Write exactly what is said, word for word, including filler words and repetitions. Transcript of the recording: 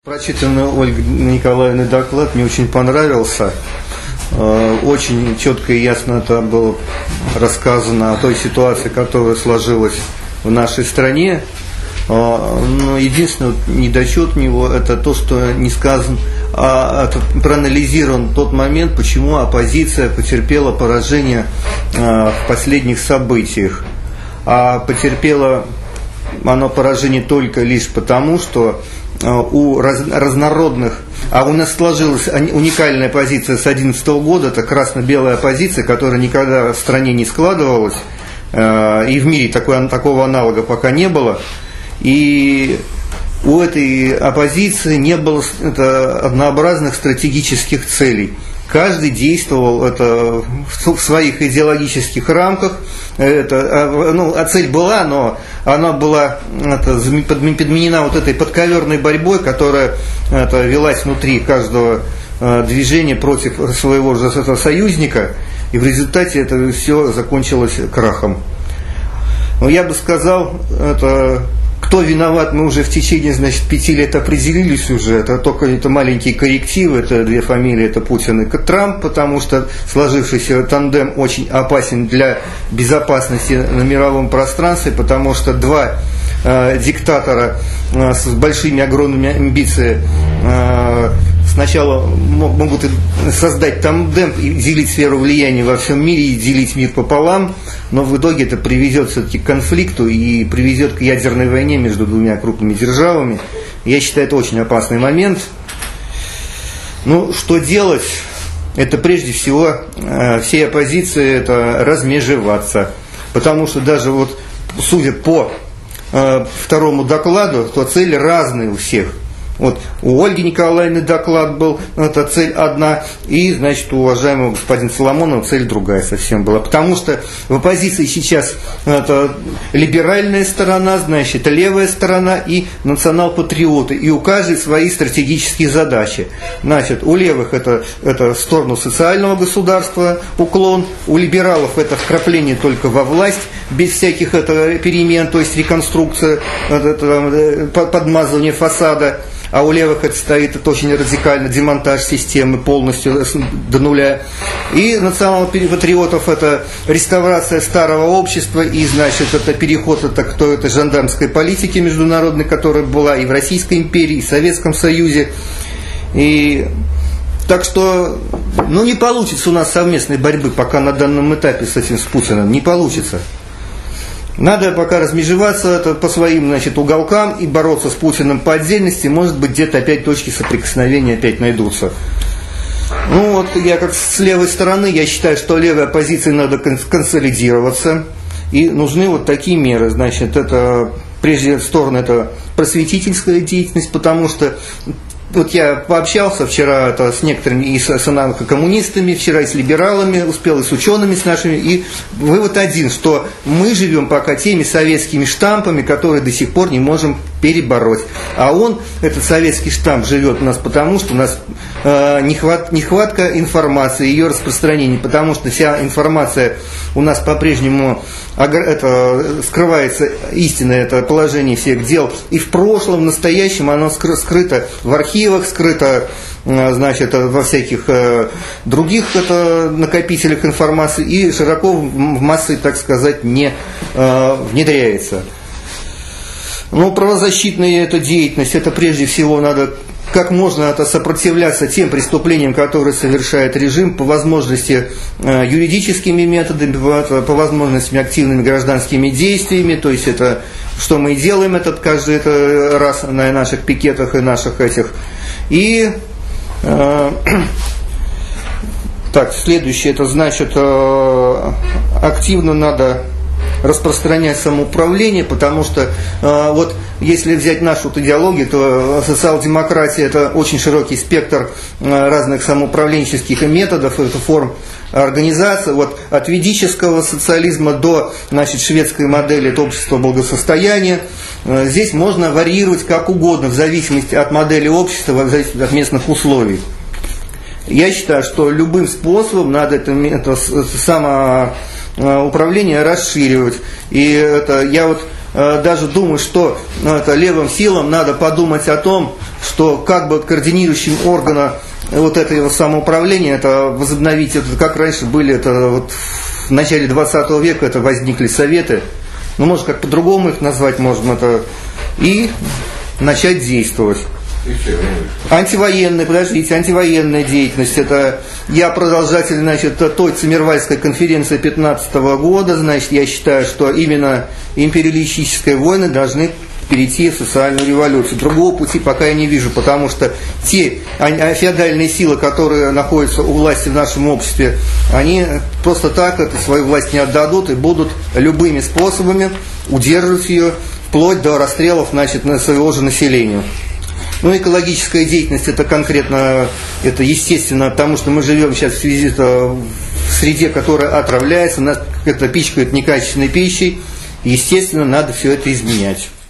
Прочитанный Ольгой Николаевной доклад мне очень понравился. Очень четко и ясно это было рассказано о той ситуации, которая сложилась в нашей стране. Но единственный недочет у него – это то, что не сказано, а это проанализирован тот момент, почему оппозиция потерпела поражение в последних событиях. А потерпела оно поражение только лишь потому, что у раз, разнородных, а у нас сложилась уникальная позиция с две тысячи одиннадцатого года, это красно-белая оппозиция, которая никогда в стране не складывалась, и в мире такой, такого аналога пока не было, и у этой оппозиции не было это, однообразных стратегических целей. Каждый действовал это в своих идеологических рамках. Это, ну, а цель была, но она была это, подменена вот этой подковерной борьбой, которая это, велась внутри каждого движения против своего же этого союзника. И в результате это все закончилось крахом. Но я бы сказал, это... Кто виноват, мы уже в течение, значит, пяти лет определились уже. Это только это маленькие коррективы, это две фамилии, это Путин и Трамп, потому что сложившийся тандем очень опасен для безопасности на мировом пространстве, потому что два э, диктатора э, с большими огромными амбициями э, сначала могут создать тандем и делить сферу влияния во всем мире и делить мир пополам, но в итоге это приведет все-таки к конфликту и приведет к ядерной войне между двумя крупными державами. Я считаю, это очень опасный момент. Ну, что делать? Это прежде всего всей оппозиции это размежеваться. Потому что даже вот, судя по второму докладу, то цели разные у всех. Вот у Ольги Николаевны доклад был, это цель одна, и, значит, у уважаемого господина Соломонова цель другая совсем была. Потому что в оппозиции сейчас это либеральная сторона, значит, левая сторона и национал-патриоты. И у каждой свои стратегические задачи. Значит, у левых это, это в сторону социального государства уклон, у либералов это вкрапление только во власть, без всяких это, перемен, то есть реконструкция, это, это, подмазывание фасада. А у левых это стоит это очень радикально, демонтаж системы полностью до нуля. И национал-патриотов это реставрация старого общества и, значит, это переход это, к той это жандармской политике международной, которая была и в Российской империи, и в Советском Союзе. И так что, ну, не получится у нас совместной борьбы пока на данном этапе с этим, с Путиным, не получится. Надо пока размежеваться это по своим, значит, уголкам и бороться с Путиным по отдельности. Может быть, где-то опять точки соприкосновения опять найдутся. Ну вот, я как с левой стороны, я считаю, что левой оппозиции надо консолидироваться. И нужны вот такие меры. Значит, это, прежде всего, это просветительская деятельность, потому что вот я пообщался вчера это, с некоторыми и с, с анархокоммунистами, вчера и с либералами, успел и с учеными с нашими, и вывод один, что мы живем пока теми советскими штампами, которые до сих пор не можем перебороть. А он, этот советский штамп, живет у нас потому, что у нас э, нехват, нехватка информации, ее распространение, потому что вся информация у нас по-прежнему это, скрывается истинное это положение всех дел. И в прошлом, в настоящем оно скрыто в архивах, скрыто, значит, во всяких других это, накопителях информации и широко в массы, так сказать, не внедряется. Но правозащитная эта деятельность, это прежде всего надо как можно это сопротивляться тем преступлениям, которые совершает режим, по возможности э, юридическими методами, по, по возможности активными гражданскими действиями, то есть это, что мы и делаем этот каждый это, раз на наших пикетах и наших этих. И э, так, следующее, это значит, э, активно надо распространять самоуправление, потому что э, вот если взять нашу вот идеологию, то социал-демократия это очень широкий спектр э, разных самоуправленческих методов, это форм организации, вот от ведического социализма до, значит, шведской модели, это общество благосостояния. Э, здесь можно варьировать как угодно в зависимости от модели общества, в зависимости от местных условий. Я считаю, что любым способом надо это, это самоуправление расширивать. И это, я вот э, даже думаю, что ну, это левым силам надо подумать о том, что как бы координирующим органом вот этого самоуправления это возобновить, это как раньше были, это вот в начале двадцатого века это возникли советы, ну может как по-другому их назвать можно, это и начать действовать. Антивоенная, подождите, антивоенная деятельность, это я продолжатель, значит, той Циммервальдской конференции пятнадцатого года, значит, я считаю, что именно империалистические войны должны перейти в социальную революцию. Другого пути пока я не вижу, потому что те феодальные силы, которые находятся у власти в нашем обществе, они просто так эту свою власть не отдадут и будут любыми способами удерживать ее вплоть до расстрелов, значит, на своего же населения. Ну, экологическая деятельность, это конкретно, это естественно, потому что мы живем сейчас в связи в среде, которая отравляется, нас это пичкает некачественной пищей, естественно, надо все это изменять.